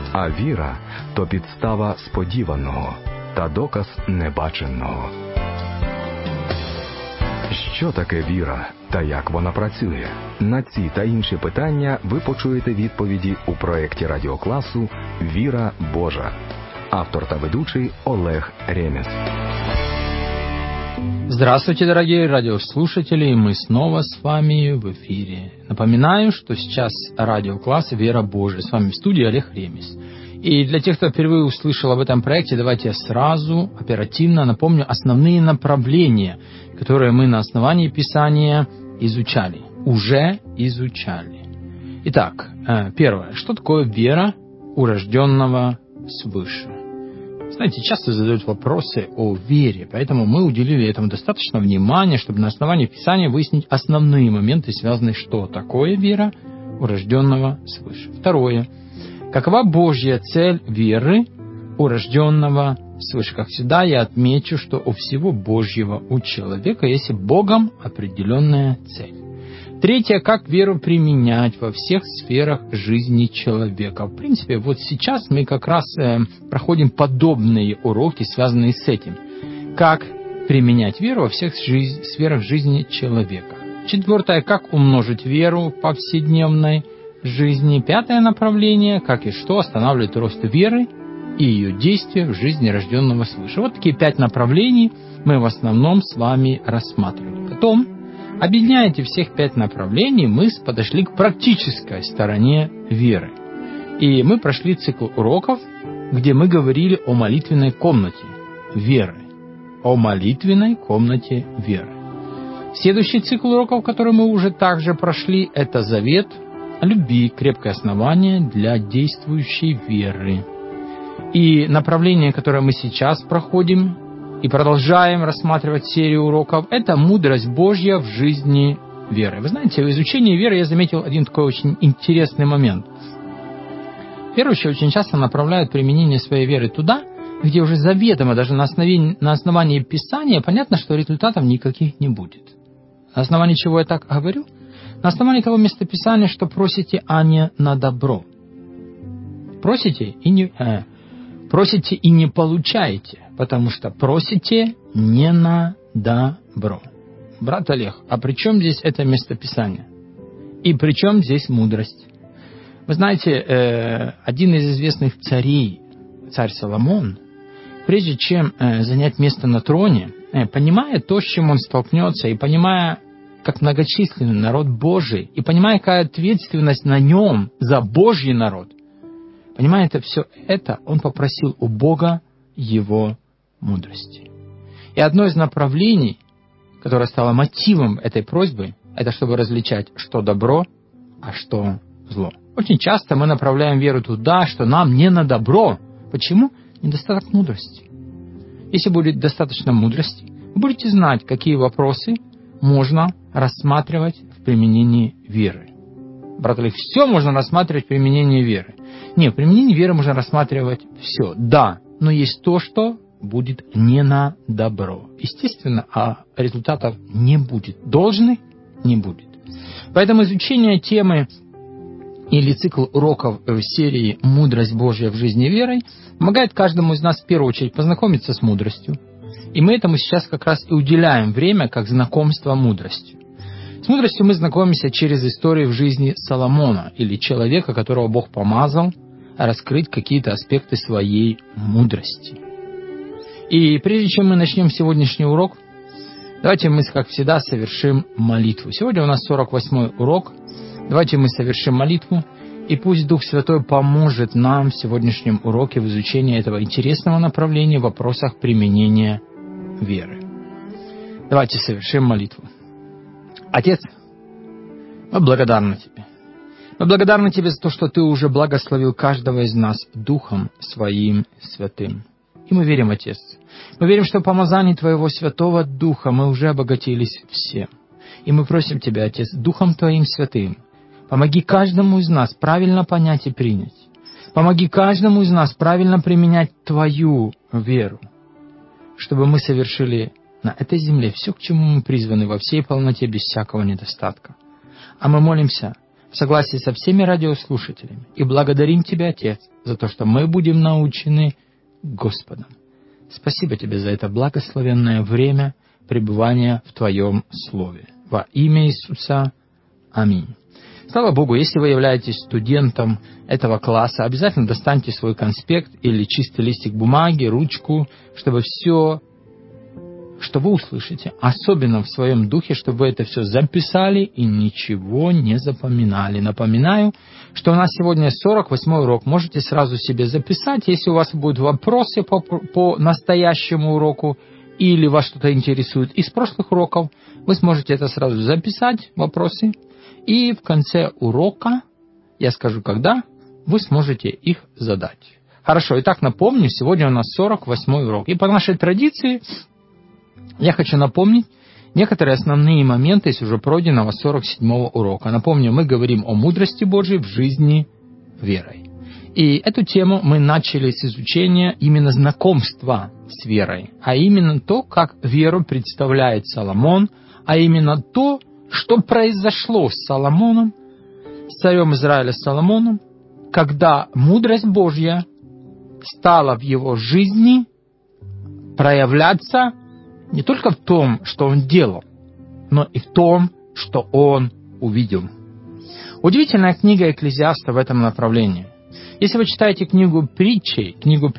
А віра – то підстава сподіваного та доказ небаченого. Що таке віра та як вона працює? На ці та інші питання ви почуєте відповіді у проєкті радіокласу «Віра Божа». Автор та ведучий Олег Ремес. Здравствуйте, дорогие радиослушатели, мы снова с вами в эфире. Напоминаю, что сейчас радиокласс «Вера Божия». С вами в студии Олег Ремес. И для тех, кто впервые услышал об этом проекте, давайте я сразу оперативно напомню основные направления, которые мы на основании Писания изучали, уже изучали. Итак, первое. Что такое вера у рожденного свыше? Знаете, часто задают вопросы о вере, поэтому мы уделили этому достаточно внимания, чтобы на основании Писания выяснить основные моменты, связанные, что такое вера у рожденного свыше. Второе. Какова Божья цель веры у рожденного свыше? Как всегда, я отмечу, что у всего Божьего у человека есть Богом определенная цель. Третье, как веру применять во всех сферах жизни человека. В принципе, вот сейчас мы как раз проходим подобные уроки, связанные с этим. Как применять веру во всех сферах жизни человека. Четвертое, как умножить веру в повседневной жизни. Пятое направление, как и что останавливает рост веры и ее действия в жизни рожденного свыше. Вот такие 5 направлений мы в основном с вами рассматривали. Потом, объединяя эти всех 5 направлений, мы подошли к практической стороне веры. И мы прошли цикл уроков, где мы говорили о молитвенной комнате веры. О молитвенной комнате веры. Следующий цикл уроков, который мы уже также прошли, это завет о любви, крепкое основание для действующей веры. И направление, которое мы сейчас проходим и продолжаем рассматривать серию уроков, это мудрость Божья в жизни веры. Вы знаете, в изучении веры я заметил один такой очень интересный момент. Верующие очень часто направляют применение своей веры туда, где уже заведомо, даже на основании Писания, понятно, что результатов никаких не будет. На основании чего я так говорю? На основании того местописания, что просите, а не на добро. Просите и не получаете, потому что просите не на добро. Брат Олег, а при чем здесь это местописание? И при чем здесь мудрость? Вы знаете, один из известных царей, царь Соломон, прежде чем занять место на троне, понимая то, с чем он столкнется, и понимая, как многочисленный народ Божий, и понимая, какая ответственность на нем за Божий народ, понимая все это, он попросил у Бога его мудрости. И одно из направлений, которое стало мотивом этой просьбы, это чтобы различать, что добро, а что зло. Очень часто мы направляем веру туда, что нам не на добро. Почему? Недостаток мудрости. Если будет достаточно мудрости, вы будете знать, какие вопросы можно рассматривать в применении веры. Брат Олег, все можно рассматривать в применении веры. Нет, в применении веры можно рассматривать все. Да, но есть то, что будет не на добро. Естественно, а результатов не будет. Должны не будет. Поэтому изучение темы или цикл уроков в серии «Мудрость Божья в жизни верой» помогает каждому из нас в первую очередь познакомиться с мудростью. И мы этому сейчас как раз и уделяем время, как знакомство мудростью. С мудростью мы знакомимся через историю в жизни Соломона, или человека, которого Бог помазал раскрыть какие-то аспекты своей мудрости. И прежде чем мы начнем сегодняшний урок, давайте мы, как всегда, совершим молитву. Сегодня у нас 48-й урок. Давайте мы совершим молитву, и пусть Дух Святой поможет нам в сегодняшнем уроке в изучении этого интересного направления в вопросах применения веры. Давайте совершим молитву. Отец, мы благодарны Тебе. Мы благодарны Тебе за то, что Ты уже благословил каждого из нас Духом Своим Святым. И мы верим, Отец. Мы верим, что в помазании Твоего Святого Духа мы уже обогатились всем. И мы просим Тебя, Отец, Духом Твоим Святым, помоги каждому из нас правильно понять и принять. Помоги каждому из нас правильно применять Твою веру, чтобы мы совершили на этой земле все, к чему мы призваны, во всей полноте, без всякого недостатка. А мы молимся в согласии со всеми радиослушателями. И благодарим Тебя, Отец, за то, что мы будем научены Господом. Спасибо Тебе за это благословенное время пребывания в Твоем Слове. Во имя Иисуса. Аминь. Слава Богу, если вы являетесь студентом этого класса, обязательно достаньте свой конспект или чистый листик бумаги, ручку, чтобы все, что вы услышите, особенно в своем духе, чтобы вы это все записали и ничего не запоминали. Напоминаю, что у нас сегодня 48-й урок. Можете сразу себе записать, если у вас будут вопросы по настоящему уроку или вас что-то интересует из прошлых уроков, вы сможете это сразу записать, вопросы, и в конце урока, я скажу когда, вы сможете их задать. Хорошо, итак, напомню, сегодня у нас 48-й урок. И по нашей традиции я хочу напомнить некоторые основные моменты из уже пройденного 47-го урока. Напомню, мы говорим о мудрости Божьей в жизни верой. И эту тему мы начали с изучения именно знакомства с верой, а именно то, как веру представляет Соломон, а именно то, что произошло с Соломоном, с царем Израиля Соломоном, когда мудрость Божья стала в его жизни проявляться не только в том, что он делал, но и в том, что он увидел. Удивительная книга Экклезиаста в этом направлении. Если вы читаете книгу притчи,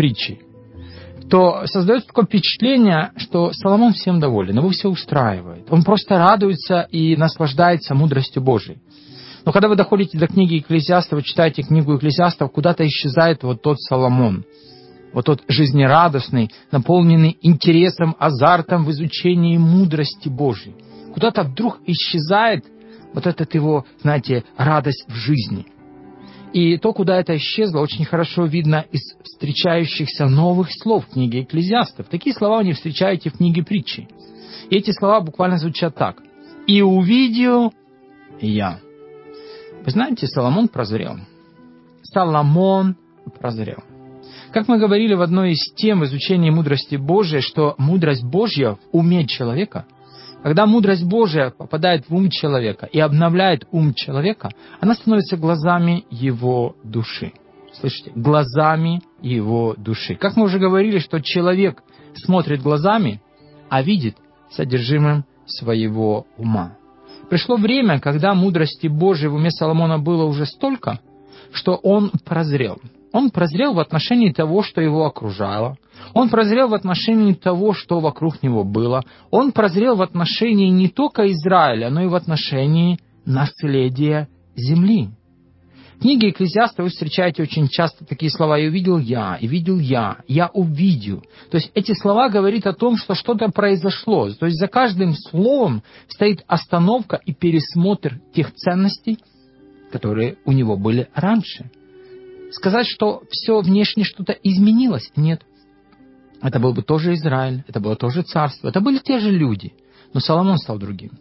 то создается такое впечатление, что Соломон всем доволен, его все устраивает. Он просто радуется и наслаждается мудростью Божией. Но когда вы доходите до книги Экклезиаста, вы читаете книгу Экклезиастов, куда-то исчезает вот тот Соломон. Вот тот жизнерадостный, наполненный интересом, азартом в изучении мудрости Божьей. Куда-то вдруг исчезает вот эта его, знаете, радость в жизни. И то, куда это исчезло, очень хорошо видно из встречающихся новых слов в книге Экклезиастов. Такие слова вы не встречаете в книге притчи. И эти слова буквально звучат так. «И увидел я». Вы знаете, Соломон прозрел. Соломон прозрел. Как мы говорили в одной из тем изучения мудрости Божией, что мудрость Божья в уме человека, когда мудрость Божья попадает в ум человека и обновляет ум человека, она становится глазами его души. Слышите? Глазами его души. Как мы уже говорили, что человек смотрит глазами, а видит содержимым своего ума. Пришло время, когда мудрости Божьей в уме Соломона было уже столько, что он прозрел. Он прозрел в отношении того, что его окружало. Он прозрел в отношении того, что вокруг него было. Он прозрел в отношении не только Израиля, но и в отношении наследия земли. В книге Экклезиаста вы встречаете очень часто такие слова: «И увидел я, я увидел». То есть эти слова говорят о том, что что-то произошло. То есть за каждым словом стоит остановка и пересмотр тех ценностей, которые у него были раньше. Сказать, что все внешне что-то изменилось? Нет. Это был бы тоже Израиль, это было тоже царство, это были те же люди. Но Соломон стал другим.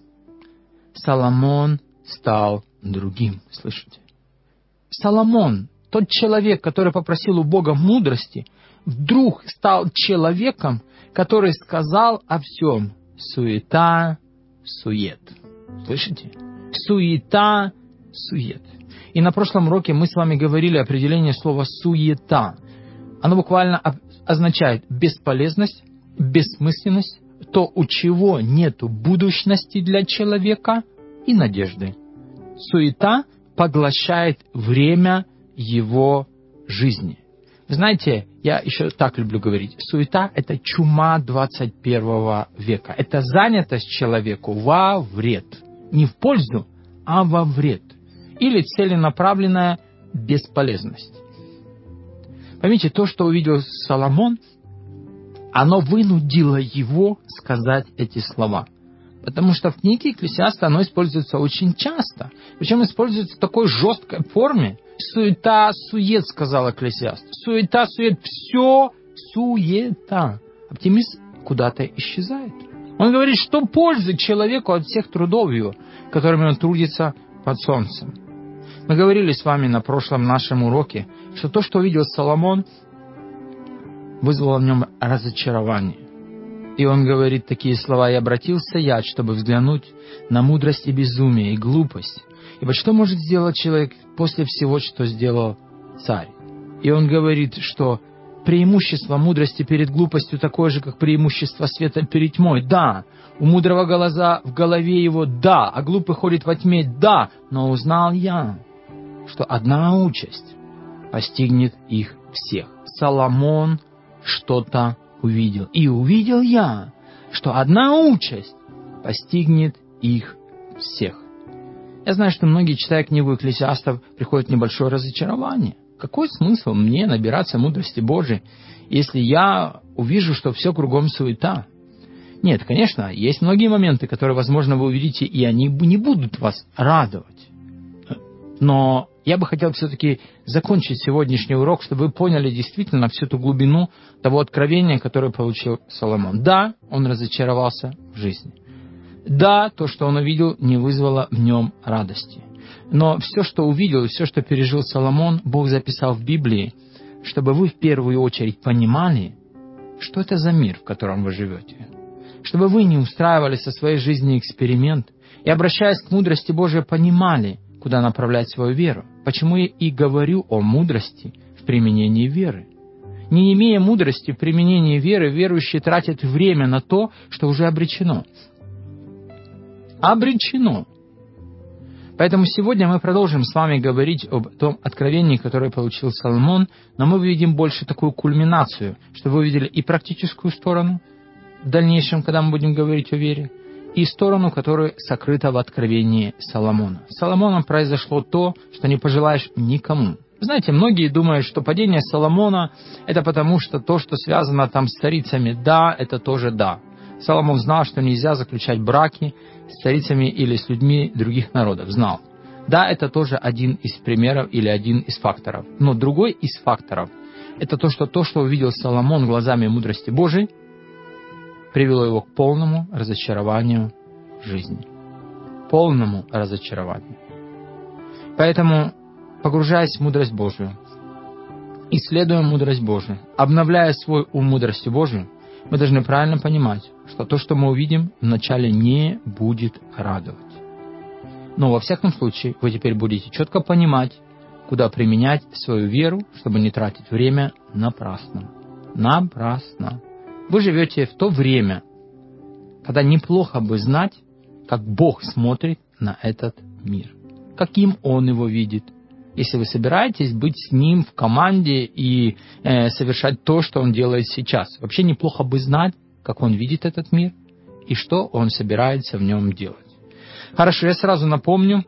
Соломон стал другим, слышите? Соломон, тот человек, который попросил у Бога мудрости, вдруг стал человеком, который сказал о всем: суета, сует. Слышите? Суета, сует. И на прошлом уроке мы с вами говорили определение слова «суета». Оно буквально означает бесполезность, бессмысленность, то, у чего нет будущности для человека и надежды. Суета поглощает время его жизни. Вы знаете, я еще так люблю говорить, суета – это чума 21 века. Это занятость человеку во вред. Не в пользу, а во вред. Или целенаправленная бесполезность. Поймите, то, что увидел Соломон, оно вынудило его сказать эти слова. Потому что в книге Экклесиаста оно используется очень часто. Причем используется в такой жесткой форме. Суета, сует, сказал Экклесиаст. Суета, сует, все суета. Оптимизм куда-то исчезает. Он говорит, что пользы человеку от всех трудов его, которыми он трудится под солнцем. Мы говорили с вами на прошлом нашем уроке, что то, что увидел Соломон, вызвало в нем разочарование. И он говорит такие слова: «И обратился я, чтобы взглянуть на мудрость и безумие, и глупость, Ибо что может сделать человек после всего, что сделал царь? И он говорит, что преимущество мудрости перед глупостью такое же, как преимущество света перед тьмой. Да, у мудрого глаза в голове его, да, а глупый ходит во тьме, да, но узнал я, что одна участь постигнет их всех. Соломон что-то увидел. И увидел я, что одна участь постигнет их всех. Я знаю, что многие, читая книгу Экклесиастов, приходят в небольшое разочарование. Какой смысл мне набираться мудрости Божией, если я увижу, что все кругом суета? Нет, конечно, есть многие моменты, которые, возможно, вы увидите, и они не будут вас радовать. Но я бы хотел все-таки закончить сегодняшний урок, чтобы вы поняли действительно всю ту глубину того откровения, которое получил Соломон. Да, он разочаровался в жизни. Да, то, что он увидел, не вызвало в нем радости. Но все, что увидел, и все, что пережил Соломон, Бог записал в Библии, чтобы вы в первую очередь понимали, что это за мир, в котором вы живете. Чтобы вы не устраивали со своей жизнью эксперимент и, обращаясь к мудрости Божией, понимали, куда направлять свою веру. Почему я и говорю о мудрости в применении веры. Не имея мудрости в применении веры, верующие тратят время на то, что уже обречено. Обречено. Поэтому сегодня мы продолжим с вами говорить об том откровении, которое получил Соломон, но мы увидим больше такую кульминацию, чтобы вы увидели и практическую сторону в дальнейшем, когда мы будем говорить о вере, и сторону, которая сокрыта в откровении Соломона. С Соломоном произошло то, что не пожелаешь никому. Знаете, многие думают, что падение Соломона – это потому, что то, что связано там с царицами, да, это тоже да. Соломон знал, что нельзя заключать браки с царицами или с людьми других народов. Знал. Да, это тоже один из примеров или один из факторов. Но другой из факторов – это то, что увидел Соломон глазами мудрости Божией, привело его к полному разочарованию в жизни. Полному разочарованию. Поэтому, погружаясь в мудрость Божию, исследуя мудрость Божию, обновляя свой ум мудростью Божией, мы должны правильно понимать, что то, что мы увидим, вначале не будет радовать. Но во всяком случае, вы теперь будете четко понимать, куда применять свою веру, чтобы не тратить время напрасно. Напрасно. Вы живете в то время, когда неплохо бы знать, как Бог смотрит на этот мир, каким Он его видит. Если вы собираетесь быть с Ним в команде и совершать то, что Он делает сейчас. Вообще неплохо бы знать, как Он видит этот мир и что Он собирается в нем делать. Хорошо, я сразу напомню,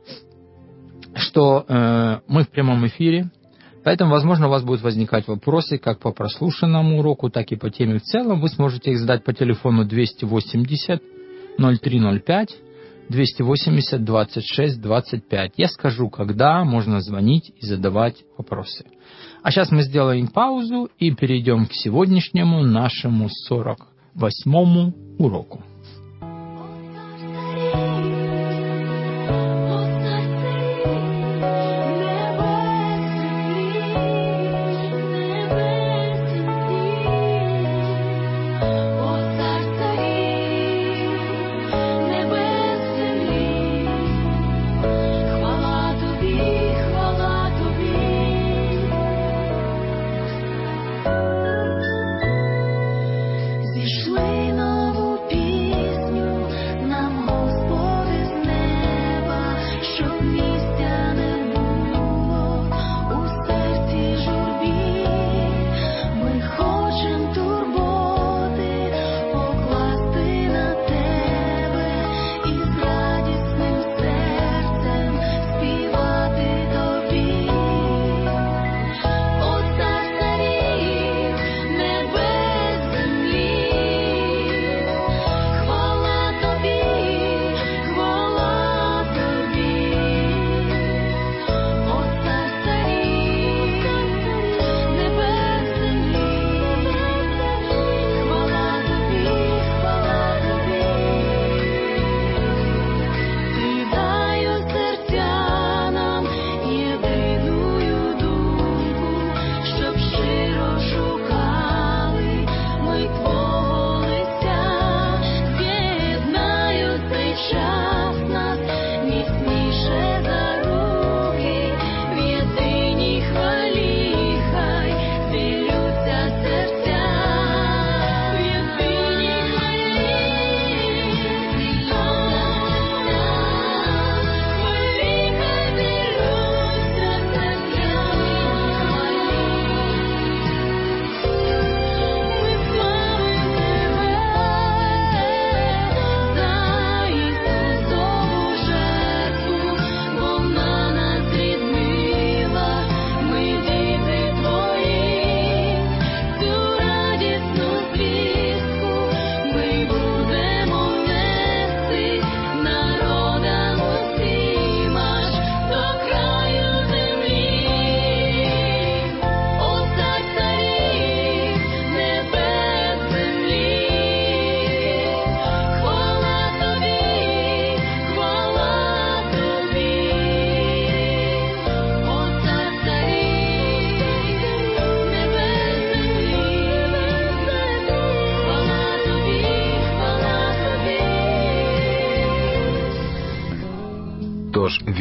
что мы в прямом эфире, поэтому, возможно, у вас будут возникать вопросы как по прослушанному уроку, так и по теме в целом. Вы сможете их задать по телефону 280 0305 280 26 25. Я скажу, когда можно звонить и задавать вопросы. А сейчас мы сделаем паузу и перейдем к сегодняшнему нашему 48-му уроку. Зійшли на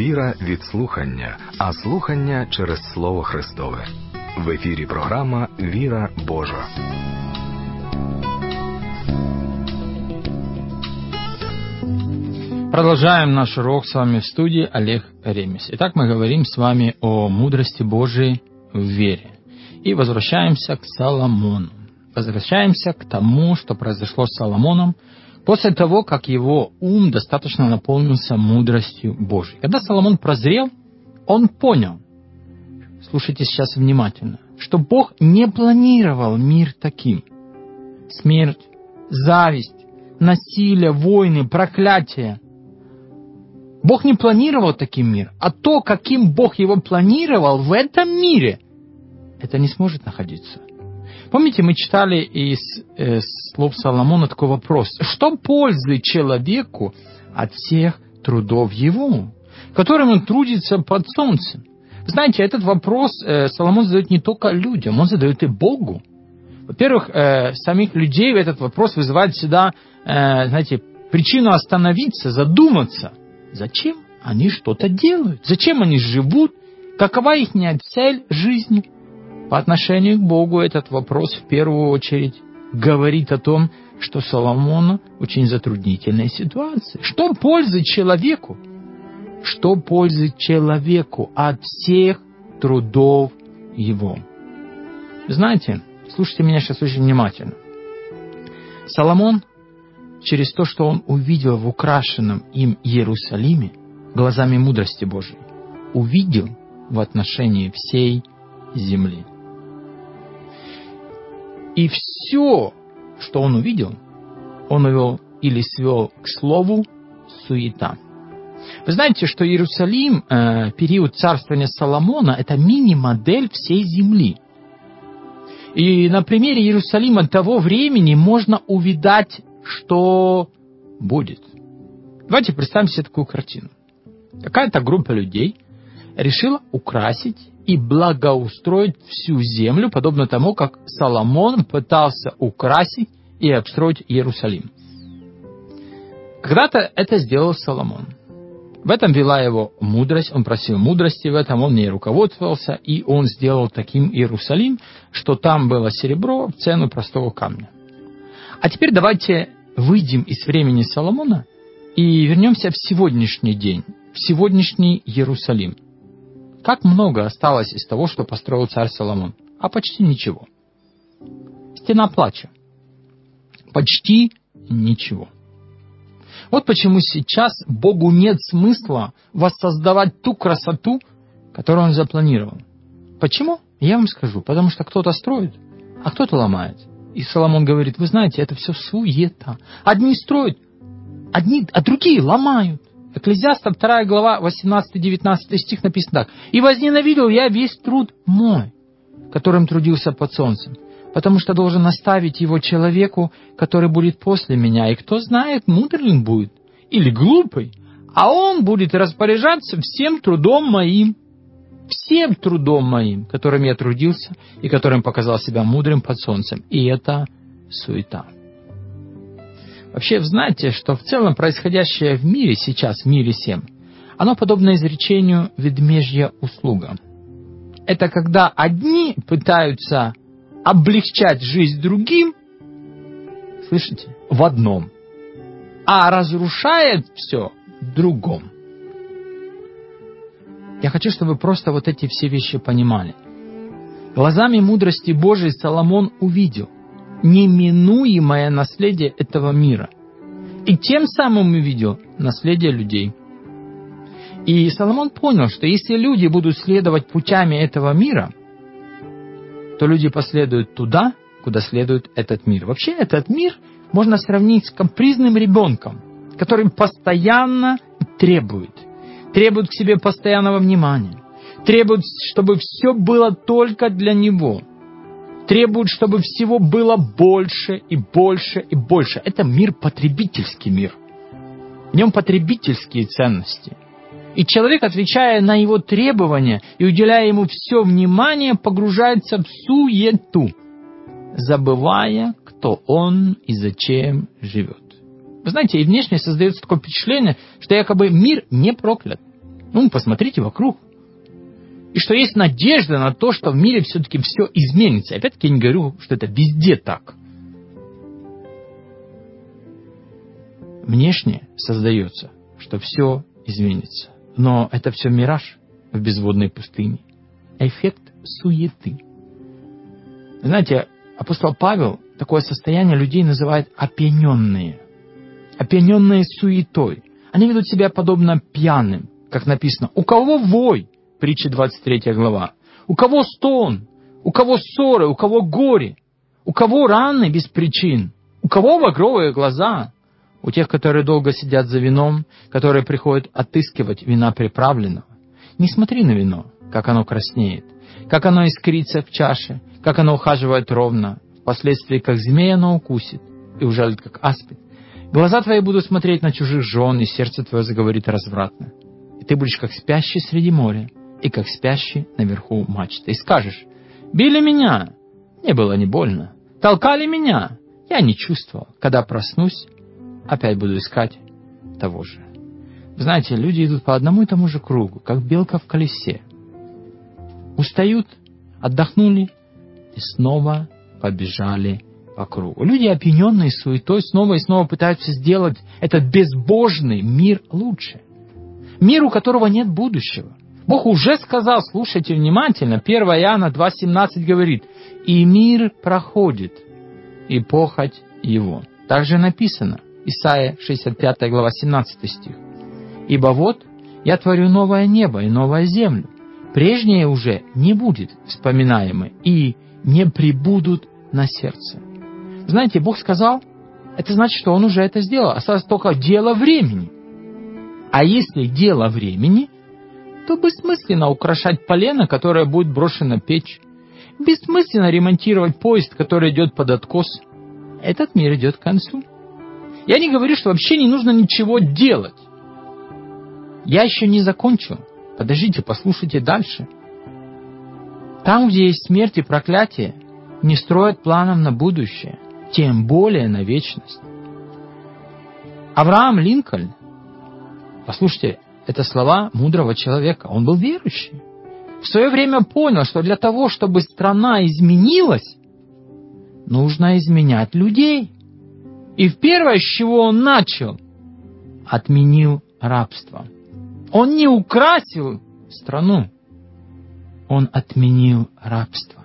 Віра від слухання, а слухання через Слово Христове. В ефірі програма «Віра Божа». Продолжаем наш урок с вами в студии Олег Ремес. Итак, мы говорим с вами о мудрости Божией в вере. И возвращаемся к Соломону. Возвращаемся к тому, что произошло с Соломоном после того, как его ум достаточно наполнился мудростью Божией. Когда Соломон прозрел, он понял, слушайте сейчас внимательно, что Бог не планировал мир таким. Смерть, зависть, насилие, войны, проклятия. Бог не планировал таким мир, а то, каким Бог его планировал в этом мире, это не сможет находиться. Помните, мы читали из слов Соломона такой вопрос. Что пользы человеку от всех трудов его, которым он трудится под солнцем? Знаете, этот вопрос Соломон задает не только людям, он задает и Богу. Во-первых, самих людей этот вопрос вызывает всегда, знаете, причину остановиться, задуматься. Зачем они что-то делают? Зачем они живут? Какова их цель жизни? По отношению к Богу этот вопрос в первую очередь говорит о том, что Соломону очень затруднительная ситуация. Что пользы человеку? Что пользы человеку от всех трудов его? Знаете, слушайте меня сейчас очень внимательно. Соломон, через то, что он увидел в украшенном им Иерусалиме, глазами мудрости Божией, увидел в отношении всей земли. И все, что он увидел или свел к слову суета. Вы знаете, что Иерусалим, период царствования Соломона, это мини-модель всей земли. И на примере Иерусалима того времени можно увидать, что будет. Давайте представим себе такую картину. Какая-то группа людей решила украсить и благоустроить всю землю, подобно тому, как Соломон пытался украсить и обстроить Иерусалим. Когда-то это сделал Соломон. В этом вела его мудрость, он просил мудрости в этом, он не руководствовался, и он сделал таким Иерусалим, что там было серебро в цену простого камня. А теперь давайте выйдем из времени Соломона и вернемся в сегодняшний день, в сегодняшний Иерусалим. Как много осталось из того, что построил царь Соломон? А почти ничего. Стена плача. Почти ничего. Вот почему сейчас Богу нет смысла воссоздавать ту красоту, которую Он запланировал. Почему? Я вам скажу. Потому что кто-то строит, а кто-то ломает. И Соломон говорит, вы знаете, это все суета. Одни строят, а другие ломают. Экклезиаста 2 глава 18-19 стих написано так. «И возненавидел я весь труд мой, которым трудился под солнцем, потому что должен оставить его человеку, который будет после меня, и кто знает, мудрый он будет или глупый, а он будет распоряжаться всем трудом моим, которым я трудился и которым показал себя мудрым под солнцем». И это суета. Вообще, знаете, что в целом происходящее в мире сейчас, в мире всем, оно подобно изречению «ведмежья услуга». Это когда одни пытаются облегчать жизнь другим, слышите, в одном, а разрушает все в другом. Я хочу, чтобы вы просто вот эти все вещи понимали. Глазами мудрости Божией Соломон увидел неминуемое наследие этого мира. И тем самым увидел наследие людей. И Соломон понял, что если люди будут следовать путями этого мира, то люди последуют туда, куда следует этот мир. Вообще этот мир можно сравнить с капризным ребенком, который постоянно требует к себе постоянного внимания, требует, чтобы все было только для него, требует, чтобы всего было больше и больше и больше. Это мир потребительский мир. В нем потребительские ценности. И человек, отвечая на его требования и уделяя ему все внимание, погружается в суету, забывая, кто он и зачем живет. Вы знаете, и внешне создается такое впечатление, что якобы мир не проклят. Посмотрите вокруг. И что есть надежда на то, что в мире все-таки все изменится. Опять-таки я не говорю, что это везде так. Внешне создается, что все изменится. Но это все мираж в безводной пустыне. Эффект суеты. Знаете, апостол Павел такое состояние людей называет опьяненные. Опьяненные суетой. Они ведут себя подобно пьяным, как написано. У кого вой? Притча 23 глава. У кого стон? У кого ссоры? У кого горе? У кого раны без причин? У кого багровые глаза? У тех, которые долго сидят за вином, которые приходят отыскивать вина приправленного. Не смотри на вино, как оно краснеет, как оно искрится в чаше, как оно ухаживает ровно, впоследствии как змея оно укусит и ужалит, как аспид. Глаза твои будут смотреть на чужих жен, и сердце твое заговорит развратно. И ты будешь как спящий среди моря, и как спящий наверху мачты. И скажешь: били меня, не было не больно, толкали меня, я не чувствовал. Когда проснусь, опять буду искать того же. Вы знаете, люди идут по одному и тому же кругу, как белка в колесе. Устают, отдохнули и снова побежали по кругу. Люди, опьяненные суетой, снова и снова пытаются сделать этот безбожный мир лучше. Мир, у которого нет будущего. Бог уже сказал, слушайте внимательно, 1 Иоанна 2,17 говорит: «И мир проходит, и похоть его». Также написано, Исайя 65 глава 17 стих. «Ибо вот я творю новое небо и новую землю. Прежнее уже не будет вспоминаемо, и не прибудут на сердце». Знаете, Бог сказал, это значит, что Он уже это сделал. Осталось только дело времени. А если дело времени, то бессмысленно украшать полено, которое будет брошено в печь. Бессмысленно ремонтировать поезд, который идет под откос. Этот мир идет к концу. Я не говорю, что вообще не нужно ничего делать. Я еще не закончил. Подождите, послушайте дальше. Там, где есть смерть и проклятие, не строят планов на будущее, тем более на вечность. Авраам Линкольн, послушайте, это слова мудрого человека. Он был верующий. В свое время понял, что для того, чтобы страна изменилась, нужно изменять людей. И первое, с чего он начал, отменил рабство. Он не украсил страну, он отменил рабство.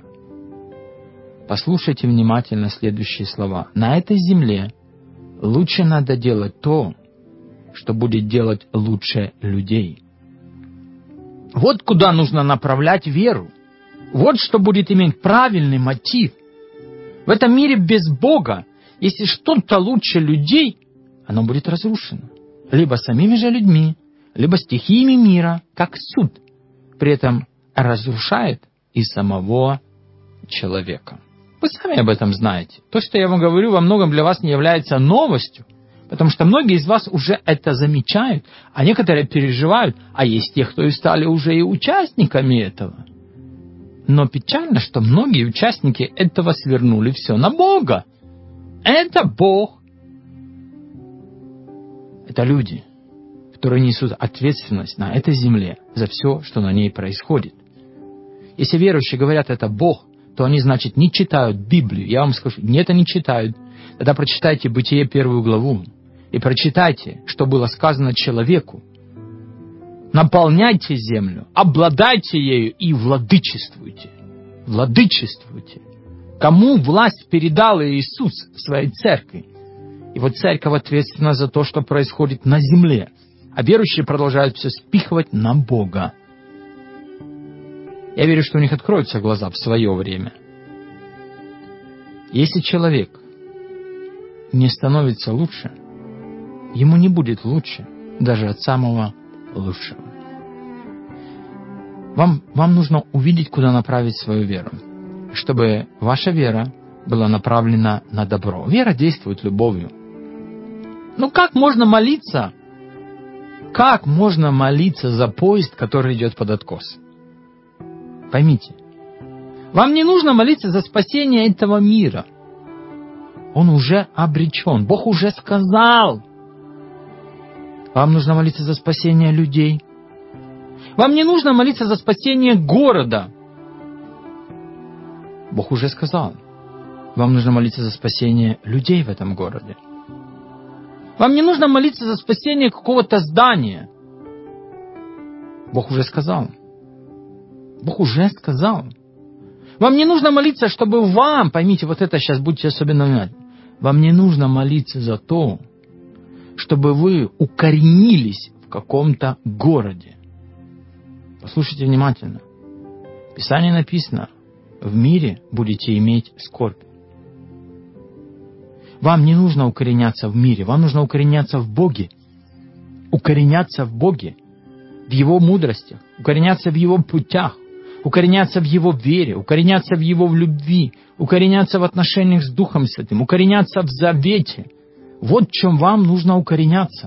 Послушайте внимательно следующие слова. На этой земле лучше надо делать то, что будет делать лучше людей. Вот куда нужно направлять веру. Вот что будет иметь правильный мотив. В этом мире без Бога, если что-то лучше людей, оно будет разрушено. Либо самими же людьми, либо стихиями мира, как суд. При этом разрушает и самого человека. Вы сами об этом знаете. То, что я вам говорю, во многом для вас не является новостью, потому что многие из вас уже это замечают, а некоторые переживают, а есть те, кто и стали уже и участниками этого. Но печально, что многие участники этого свернули все на Бога. Это Бог. Это люди, которые несут ответственность на этой земле за все, что на ней происходит. Если верующие говорят, это Бог, то они, значит, не читают Библию. Я вам скажу, нет, они читают. Тогда прочитайте Бытие 1 главу и прочитайте, что было сказано человеку. Наполняйте землю, обладайте ею и владычествуйте. Владычествуйте. Кому власть передал Иисус своей церкви? И вот церковь ответственна за то, что происходит на земле. А верующие продолжают все спихивать на Бога. Я верю, что у них откроются глаза в свое время. Если человек не становится лучше, ему не будет лучше даже от самого лучшего. Вам нужно увидеть, куда направить свою веру, чтобы ваша вера была направлена на добро. Вера действует любовью. Ну как можно молиться? Как можно молиться за поезд, который идет под откос? Поймите, вам не нужно молиться за спасение этого мира. Он уже обречен. Бог уже сказал. Вам нужно молиться за спасение людей. Вам не нужно молиться за спасение города. Бог уже сказал. Вам нужно молиться за спасение людей в этом городе. Вам не нужно молиться за спасение какого-то здания. Бог уже сказал. Бог уже сказал. Вам не нужно молиться, чтобы вам, поймите, вот это сейчас будьте особенно внимательны, вам не нужно молиться за то, чтобы вы укоренились в каком-то городе. Послушайте внимательно. В Писании написано, в мире будете иметь скорбь. Вам не нужно укореняться в мире, вам нужно укореняться в Боге. Укореняться в Боге, в Его мудростях, укореняться в Его путях, укореняться в Его вере, укореняться в Его любви, укореняться в отношениях с Духом Святым, укореняться в завете. Вот в чем вам нужно укореняться.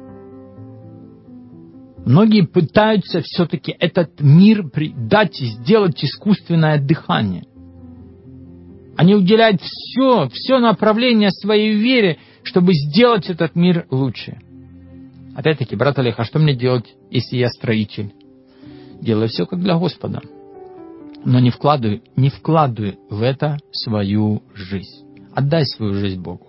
Многие пытаются все-таки этот мир дать и сделать искусственное дыхание. Они уделяют все направление своей вере, чтобы сделать этот мир лучше. Опять-таки, брат Олег, а что мне делать, если я строитель? Делай все как для Господа. Но не вкладывай в это свою жизнь. Отдай свою жизнь Богу.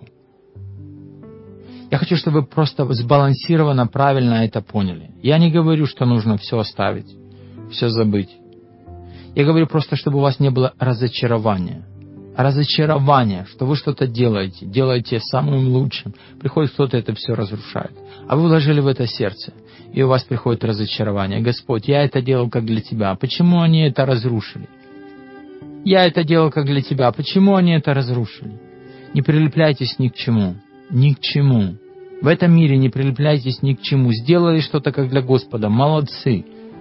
Я хочу, чтобы вы просто сбалансированно, правильно это поняли. Я не говорю, что нужно все оставить, все забыть. Я говорю просто, чтобы у вас не было разочарования. Разочарование, что вы что-то делаете самым лучшим. Приходит кто-то, это все разрушает. А вы вложили в это сердце, и у вас приходит разочарование. Господь, я это делал как для Тебя. Почему они это разрушили? Я это делал как для Тебя. Почему они это разрушили? Не прилепляйтесь ни к чему. Ни к чему. В этом мире не прилепляйтесь ни к чему. Сделали что-то как для Господа. Молодцы.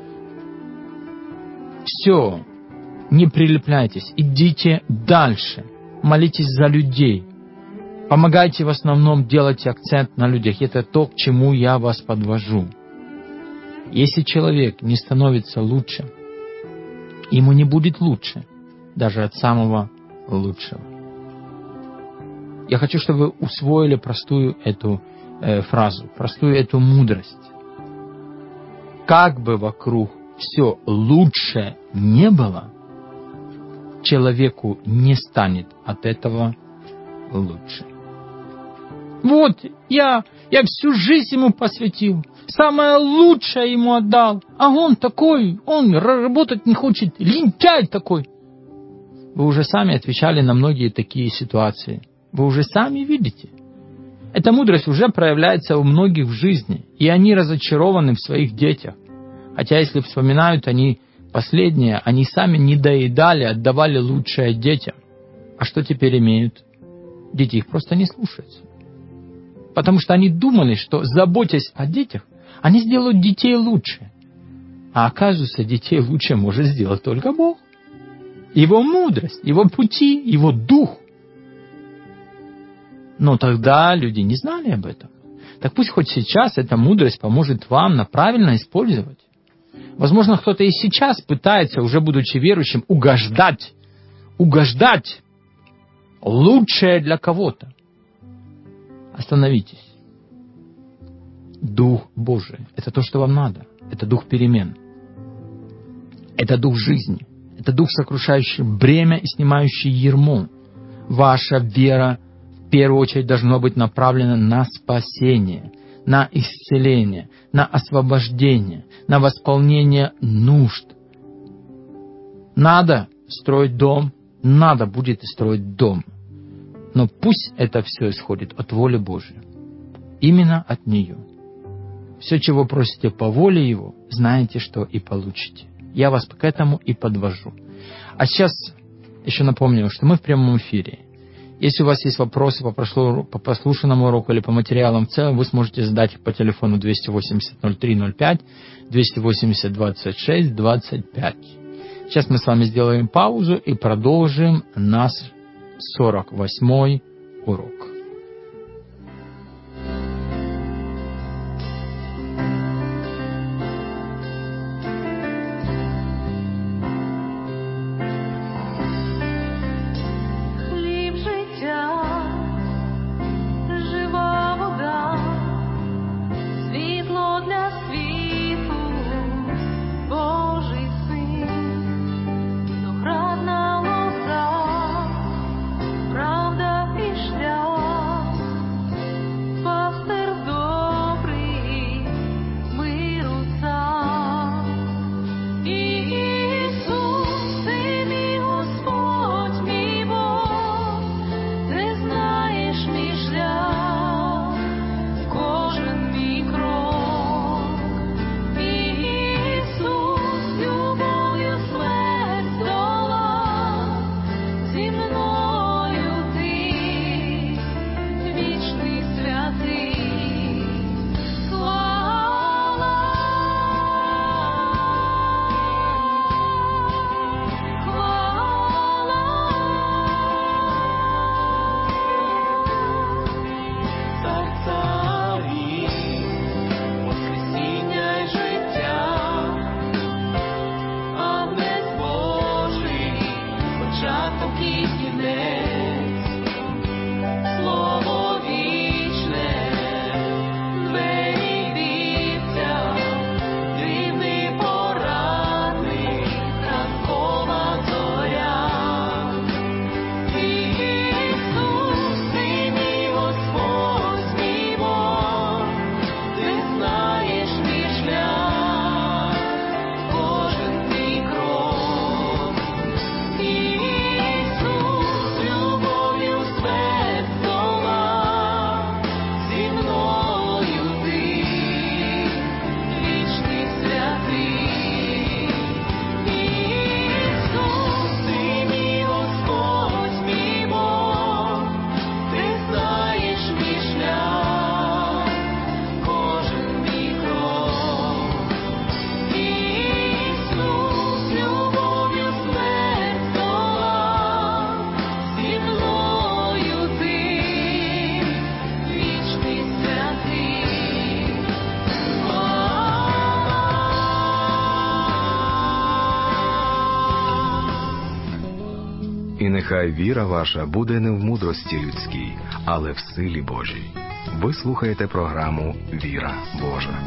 Все. Не прилепляйтесь. Идите дальше. Молитесь за людей. Помогайте в основном делать акцент на людях. Это то, к чему я вас подвожу. Если человек не становится лучше, ему не будет лучше, даже от самого лучшего. Я хочу, чтобы вы усвоили простую эту фразу, простую эту мудрость. Как бы вокруг все лучше не было, человеку не станет от этого лучше. Вот, я всю жизнь ему посвятил, самое лучшее ему отдал, а он такой, он работать не хочет, лентяй такой. Вы уже сами отвечали на многие такие ситуации. Вы уже сами видите. Эта мудрость уже проявляется у многих в жизни, и они разочарованы в своих детях. Хотя, если вспоминают они последнее, они сами не доедали, отдавали лучшее детям. А что теперь имеют? Дети их просто не слушаются. Потому что они думали, что, заботясь о детях, они сделают детей лучше. А оказывается, детей лучше может сделать только Бог. Его мудрость, Его пути, Его дух. Но тогда люди не знали об этом. Так пусть хоть сейчас эта мудрость поможет вам правильно использовать. Возможно, кто-то и сейчас пытается, уже будучи верующим, угождать лучшее для кого-то. Остановитесь. Дух Божий – это то, что вам надо. Это дух перемен. Это дух жизни. Это дух, сокрушающий бремя и снимающий ярмо. Ваша вера в первую очередь должна быть направлена на спасение, на исцеление, на освобождение, на восполнение нужд. Надо строить дом, надо будет строить дом. Но пусть это все исходит от воли Божьей. Именно от нее. Все, чего просите по воле Его, знаете, что и получите. Я вас к этому и подвожу. А сейчас еще напомню, что мы в прямом эфире. Если у вас есть вопросы по прослушанному уроку или по материалам в целом, вы сможете задать их по телефону 280-03-05, 280-26-25. Сейчас мы с вами сделаем паузу и продолжим наш 48-й урок. початок і кінець, слово вічне, двері б'ється, дивний порадник, ранкова зоря. Ісус, ти мій Господь, мій Бог, ти знаєш мій шлях, кожен мій крок. Ісус, любов'ю смерть здолав, зі мною ти, вічний святий. Ісус, ти мій Господь, мій Бог, ти знаєш мій шлях, кожен мій крок. Ісус, любов'ю смерть здолав, зі мною ти, вічний святий. І нехай віра ваша буде не в мудрості людській, але в силі Божій. Ви слухаєте програму «Віра Божа».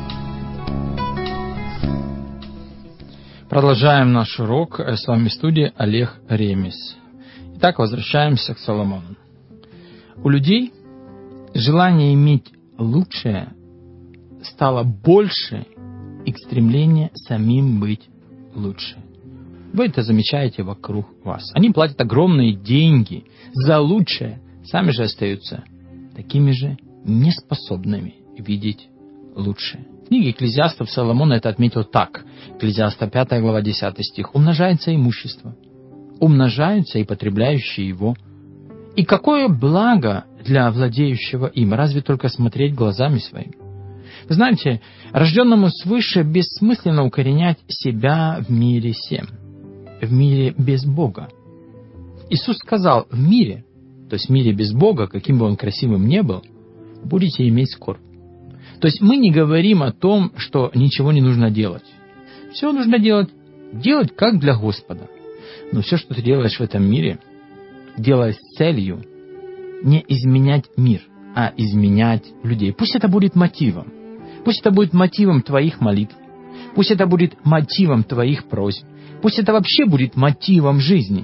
Продолжаем наш урок. С вами в студии Олег Ремес. Итак, возвращаемся к Соломону. У людей желание иметь лучшее стало больше и стремление самим быть лучше. Вы это замечаете вокруг вас. Они платят огромные деньги за лучшее, сами же остаются такими же неспособными видеть лучшее. В книге Экклезиастов Соломон это отметил так. Экклезиаста 5 глава 10 стих. «Умножается имущество, умножаются и потребляющие его. И какое благо для владеющего им, разве только смотреть глазами своими». Вы знаете, рожденному свыше бессмысленно укоренять себя в мире сем, в мире без Бога. Иисус сказал, в мире, то есть в мире без Бога, каким бы он красивым ни был, будете иметь скорбь. То есть мы не говорим о том, что ничего не нужно делать. Все нужно делать как для Господа. Но все, что ты делаешь в этом мире, делай с целью не изменять мир, а изменять людей. Пусть это будет мотивом. Пусть это будет мотивом твоих молитв. Пусть это будет мотивом твоих просьб. Пусть это вообще будет мотивом жизни.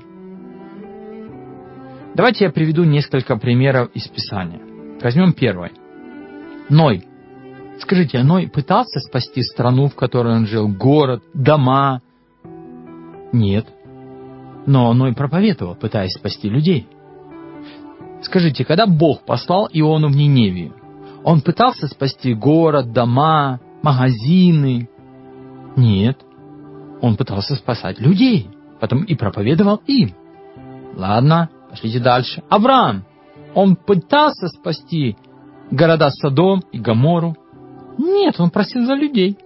Давайте я приведу несколько примеров из Писания. Возьмем первый. Ной. Скажите, Ной пытался спасти страну, в которой он жил, город, дома? Нет. Но Ной проповедовал, пытаясь спасти людей. Скажите, когда Бог послал Иону в Ниневию, он пытался спасти город, дома, магазины? Нет. Он пытался спасать людей, потом и проповедовал им. Ладно, пошлите дальше. Авраам. Он пытался спасти города Содом и Гоморру? Нет, он просил за людей.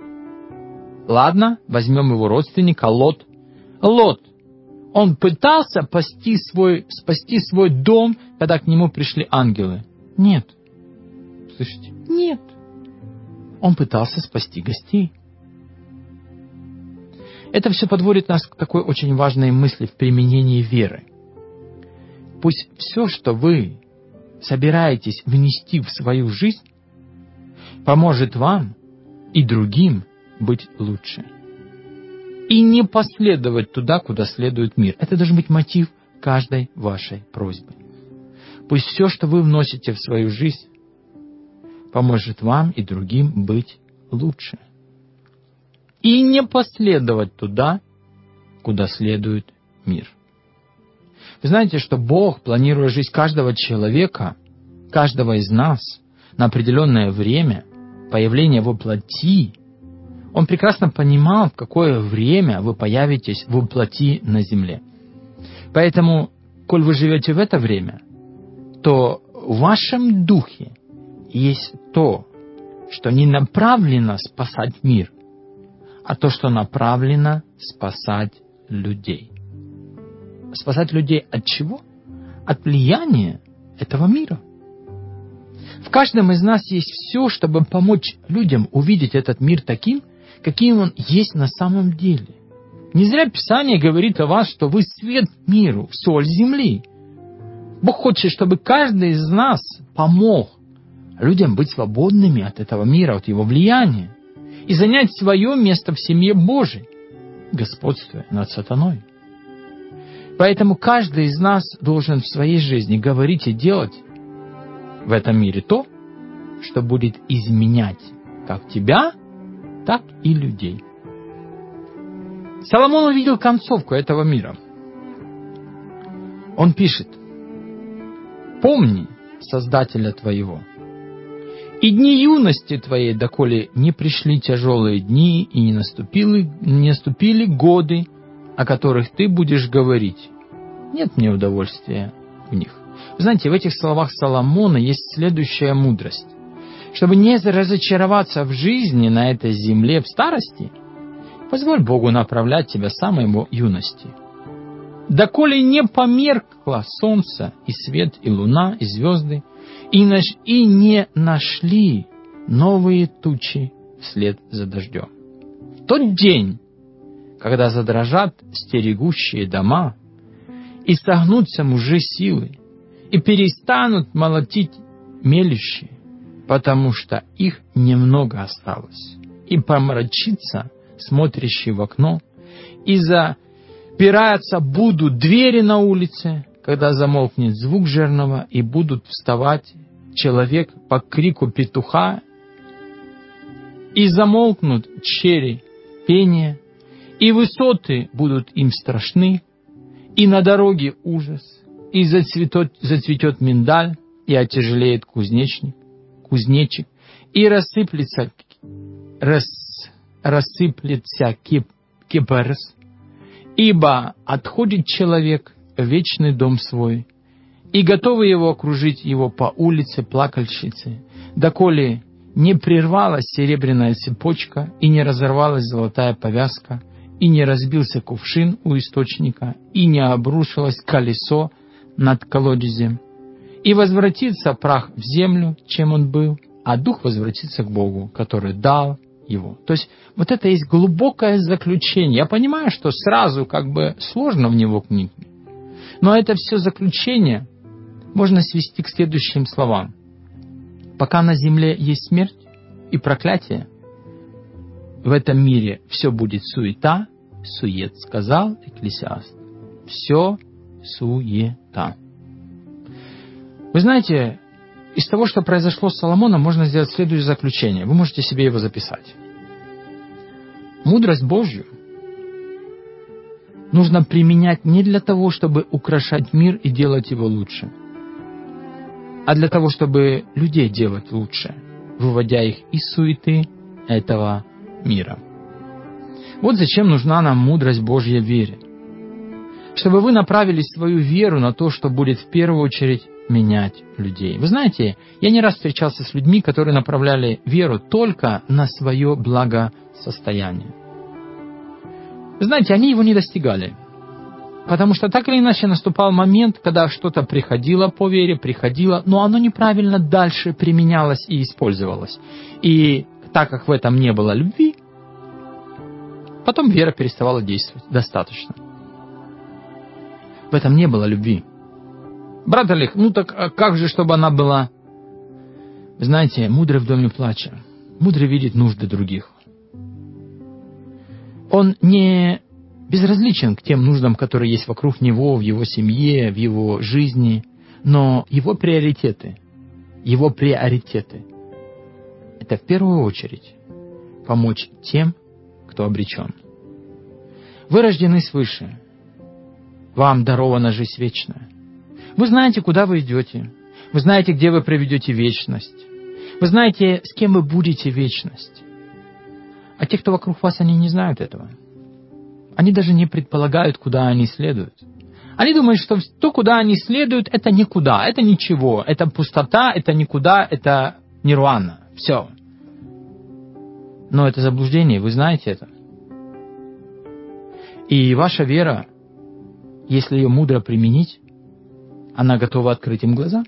Ладно, возьмем его родственника Лот. Лот. Он пытался спасти свой дом, когда к нему пришли ангелы? Нет. Слышите? Нет. Он пытался спасти гостей. Это все подводит нас к такой очень важной мысли в применении веры. Пусть все, что вы собираетесь внести в свою жизнь, поможет вам и другим быть лучше. И не последовать туда, куда следует мир. Это должен быть мотив каждой вашей просьбы. Пусть все, что вы вносите в свою жизнь, поможет вам и другим быть лучше. И не последовать туда, куда следует мир. Вы знаете, что Бог, планируя жизнь каждого человека, каждого из нас на определенное время, появление во плоти, Он прекрасно понимал, в какое время вы появитесь во плоти на земле. Поэтому, коль вы живете в это время, то в вашем духе есть то, что не направлено спасать мир, а то, что направлено спасать людей. Спасать людей от чего? От влияния этого мира. В каждом из нас есть все, чтобы помочь людям увидеть этот мир таким, каким он есть на самом деле. Не зря Писание говорит о вас, что вы свет миру, соль земли. Бог хочет, чтобы каждый из нас помог людям быть свободными от этого мира, от его влияния, и занять свое место в семье Божией, господствуя над сатаной. Поэтому каждый из нас должен в своей жизни говорить и делать в этом мире то, что будет изменять как тебя, так и людей. Соломон увидел концовку этого мира. Он пишет: «Помни Создателя твоего, и дни юности твоей, доколе не пришли тяжелые дни, и не наступили годы, о которых ты будешь говорить. Нет мне удовольствия в них». Вы знаете, в этих словах Соломона есть следующая мудрость. Чтобы не разочароваться в жизни на этой земле в старости, позволь Богу направлять тебя с самой его юности. Доколе не померкло солнце, и свет, и луна, и звезды, и не нашли новые тучи вслед за дождем. В тот день, когда задрожат стерегущие дома, и согнутся мужи силы, и перестанут молотить мелющие, потому что их немного осталось, и помрачится смотрящий в окно, и запираться будут двери на улице, когда замолкнет звук жернова, и будут вставать человек по крику петуха, и замолкнут чери пения, и высоты будут им страшны, и на дороге ужас, и зацветет миндаль, и отяжелеет кузнечик, и рассыплется кипарис, ибо отходит человек в вечный дом свой, и готовы его окружить его по улице плакальщицы, доколе не прервалась серебряная цепочка, и не разорвалась золотая повязка, и не разбился кувшин у источника, и не обрушилось колесо над колодезем, и возвратится прах в землю, чем он был, а дух возвратится к Богу, который дал его. То есть вот это есть глубокое заключение. Я понимаю, что сразу сложно в него вникнуть, но это все заключение можно свести к следующим словам. Пока на земле есть смерть и проклятие, в этом мире все будет суета, сует, сказал Экклесиаст. Все суета. Вы знаете, из того, что произошло с Соломоном, можно сделать следующее заключение. Вы можете себе его записать. Мудрость Божью нужно применять не для того, чтобы украшать мир и делать его лучше, а для того, чтобы людей делать лучше, выводя их из суеты этого мира. Вот зачем нужна нам мудрость Божья в вере. Чтобы вы направили свою веру на то, что будет в первую очередь менять людей. Вы знаете, я не раз встречался с людьми, которые направляли веру только на свое благосостояние. Вы знаете, они его не достигали. Потому что так или иначе наступал момент, когда что-то приходило по вере, но оно неправильно дальше применялось и использовалось. И так как в этом не было любви, потом вера переставала действовать. Достаточно. В этом не было любви. Брат Олег, так как же, чтобы она была? Вы знаете, мудрый в доме плача. Мудрый видит нужды других. Он не безразличен к тем нуждам, которые есть вокруг него, в его семье, в его жизни, но его приоритеты – это в первую очередь помочь тем, кто обречен. Вы рождены свыше. Вам дарована жизнь вечная. Вы знаете, куда вы идете. Вы знаете, где вы проведете вечность. Вы знаете, с кем вы будете вечность. А те, кто вокруг вас, они не знают этого. Они даже не предполагают, куда они следуют. Они думают, что то, куда они следуют, это никуда, это ничего, это пустота, это никуда, это нирвана. Все. Но это заблуждение, вы знаете это. И ваша вера, если ее мудро применить, она готова открыть им глаза.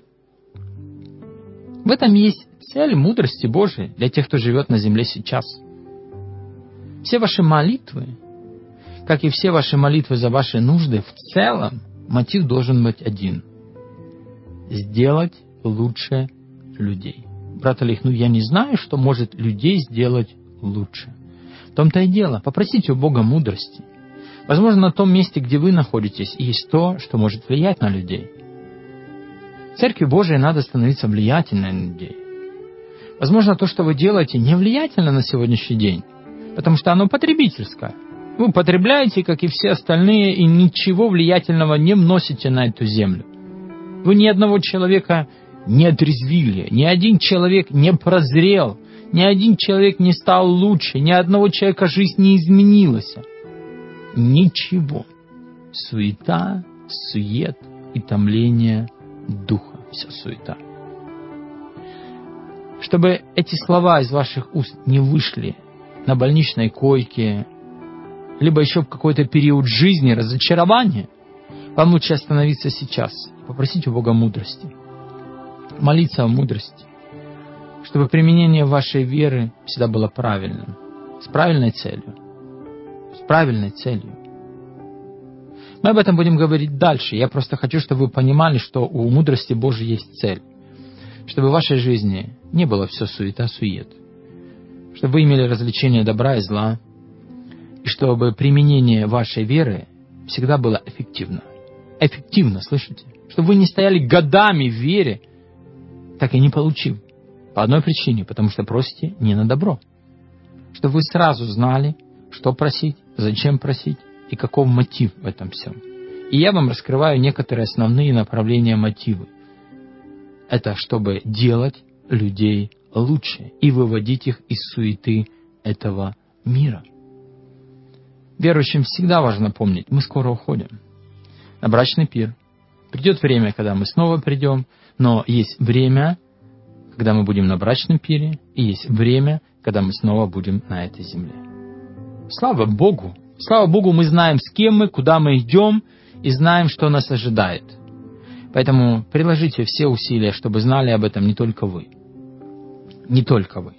В этом есть цель мудрости Божией для тех, кто живет на земле сейчас. Все ваши молитвы, как и все ваши молитвы за ваши нужды, в целом мотив должен быть один – сделать лучше людей. Брат Олег, я не знаю, что может людей сделать лучше. В том-то и дело. Попросите у Бога мудрости. Возможно, на том месте, где вы находитесь, есть то, что может влиять на людей. В Церкви Божией надо становиться влиятельной на людей. Возможно, то, что вы делаете, не влиятельно на сегодняшний день, потому что оно потребительское. Вы потребляете, как и все остальные, и ничего влиятельного не вносите на эту землю. Вы ни одного человека не отрезвили, ни один человек не прозрел, ни один человек не стал лучше, ни одного человека жизнь не изменилась. Ничего. Суета, сует и томление духа. Вся суета. Чтобы эти слова из ваших уст не вышли на больничной койке, либо еще в какой-то период жизни разочарования, вам лучше остановиться сейчас и попросить у Бога мудрости. Молиться о мудрости, чтобы применение вашей веры всегда было правильным, с правильной целью. С правильной целью. Мы об этом будем говорить дальше. Я просто хочу, чтобы вы понимали, что у мудрости Божьей есть цель. Чтобы в вашей жизни не было все суета-сует. Чтобы вы имели развлечение добра и зла. И чтобы применение вашей веры всегда было эффективно. Эффективно, слышите? Чтобы вы не стояли годами в вере, так и не получив. По одной причине, потому что просите не на добро. Чтобы вы сразу знали, что просить, зачем просить и каков мотив в этом всем. И я вам раскрываю некоторые основные направления мотивы. Это чтобы делать людей лучше и выводить их из суеты этого мира. Верующим всегда важно помнить, мы скоро уходим на брачный пир. Придет время, когда мы снова придем, но есть время, когда мы будем на брачном пире, и есть время, когда мы снова будем на этой земле. Слава Богу! Слава Богу, мы знаем, с кем мы, куда мы идем, и знаем, что нас ожидает. Поэтому приложите все усилия, чтобы знали об этом не только вы. Не только вы.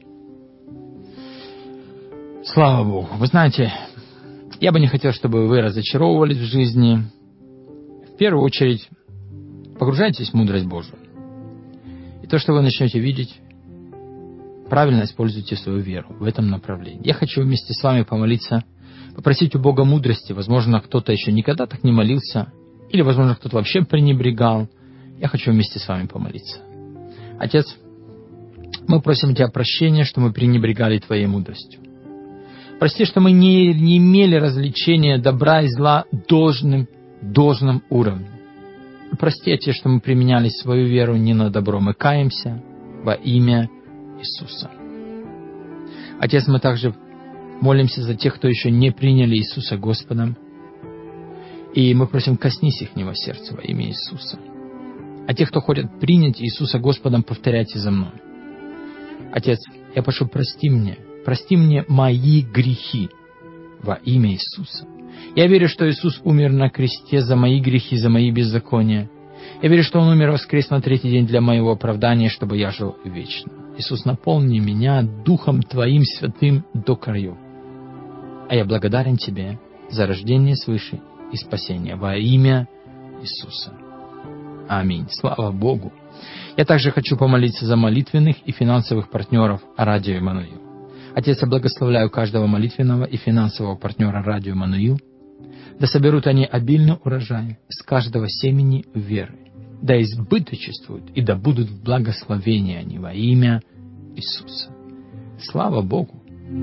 Слава Богу! Вы знаете, я бы не хотел, чтобы вы разочаровывались в жизни. В первую очередь, погружайтесь в мудрость Божию. И то, что вы начнете видеть, правильно используйте свою веру в этом направлении. Я хочу вместе с вами помолиться, попросить у Бога мудрости. Возможно, кто-то еще никогда так не молился, или, возможно, кто-то вообще пренебрегал. Я хочу вместе с вами помолиться. Отец, мы просим Тебя прощения, что мы пренебрегали Твоей мудростью. Прости, что мы не имели развлечения добра и зла должным уровнем. Прости, Отец, что мы применяли свою веру не на добро. Мы каемся во имя Иисуса. Отец, мы также молимся за тех, кто еще не приняли Иисуса Господом. И мы просим, коснись ихнего сердца во имя Иисуса. А тех, кто хочет принять Иисуса Господом, повторяйте за мной. Отец, я прошу, прости мне мои грехи во имя Иисуса. Я верю, что Иисус умер на кресте за мои грехи, за мои беззакония. Я верю, что Он умер и воскрес на третий день для моего оправдания, чтобы я жил вечно. Иисус, наполни меня Духом Твоим Святым до краев. А я благодарен Тебе за рождение свыше и спасение во имя Иисуса. Аминь. Слава Богу. Я также хочу помолиться за молитвенных и финансовых партнеров Радио Иммануил. Отец, я благословляю каждого молитвенного и финансового партнера Радио Иммануил. Да соберут они обильный урожай с каждого семени веры. Да избыточествуют и да будут в благословении они во имя Иисуса. Слава Богу!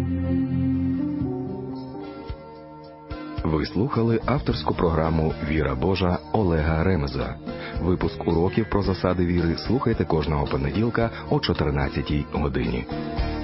Ви слухали авторську програму «Віра Божа» Олега Ремеза. Випуск уроків про засади віри слухайте кожного понеділка о 14-й годині.